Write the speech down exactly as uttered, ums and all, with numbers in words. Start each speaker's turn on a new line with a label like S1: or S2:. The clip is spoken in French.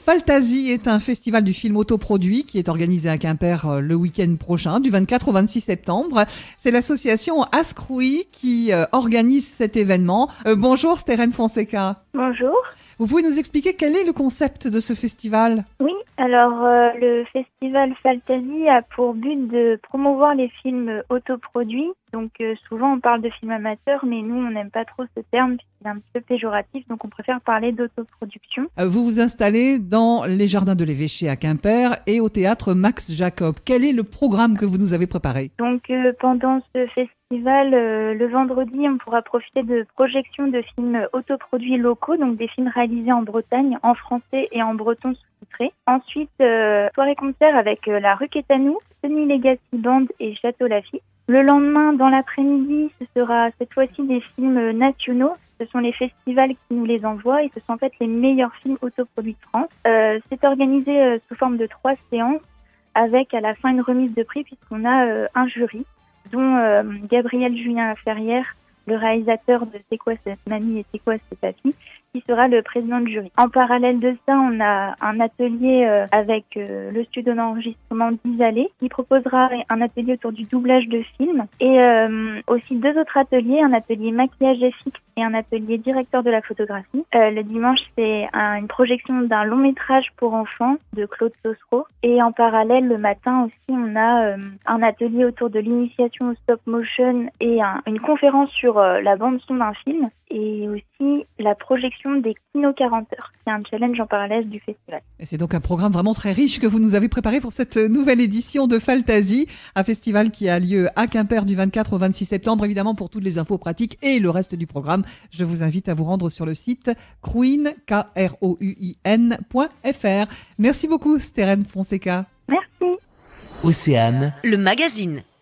S1: Faltasy est un festival du film autoproduit qui est organisé à Quimper le week-end prochain, du vingt-quatre au vingt-six septembre. C'est l'association Ascrouy qui organise cet événement. Euh, bonjour Stérène Fonseca.
S2: Bonjour.
S1: Vous pouvez nous expliquer quel est le concept de ce festival ?
S2: Oui, alors euh, le festival Faltasy a pour but de promouvoir les films autoproduits. Donc euh, souvent on parle de films amateurs, mais nous on n'aime pas trop ce terme puisqu'il est un petit peu péjoratif, donc on préfère parler d'autoproduction.
S1: Euh, vous vous installez dans les jardins de l'Évêché à Quimper et au théâtre Max Jacob. Quel est le programme que vous nous avez préparé ?
S2: Donc euh, pendant ce festival, euh, le vendredi, on pourra profiter de projections de films autoproduits locaux, donc des films réalisés en Bretagne, en français et en breton sous-titré. Ensuite, euh, soirée-concert avec euh, la Rue Quétanou, Sony Legacy Band et Château Lafite. Le lendemain, dans l'après-midi, ce sera cette fois-ci des films nationaux. Ce sont les festivals qui nous les envoient et ce sont en fait les meilleurs films autoproduits de France. Euh, c'est organisé euh, sous forme de trois séances avec à la fin une remise de prix puisqu'on a euh, un jury dont euh, Gabriel Julien Ferrière, le réalisateur de C'est quoi cette mamie et C'est quoi cette papy, qui sera le président du jury. En parallèle de ça, on a un atelier euh, avec euh, le studio d'enregistrement d'Isalé qui proposera un atelier autour du doublage de films et euh, aussi deux autres ateliers, un atelier maquillage F X et un atelier directeur de la photographie. Euh, le dimanche, c'est un, une projection d'un long métrage pour enfants de Claude Sossereau et en parallèle, le matin aussi, on a euh, un atelier autour de l'initiation au stop motion et un, une conférence sur euh, la bande-son d'un film et aussi la projection des Kino quarante heures. C'est un challenge en parallèle du festival.
S1: Et c'est donc un programme vraiment très riche que vous nous avez préparé pour cette nouvelle édition de Faltasy, un festival qui a lieu à Quimper du vingt-quatre au vingt-six septembre. Évidemment, pour toutes les infos pratiques et le reste du programme, je vous invite à vous rendre sur le site Krouin, K R O U I N point F R. Merci beaucoup Stérène Fonseca.
S2: Merci.
S3: Océane,
S4: le magazine.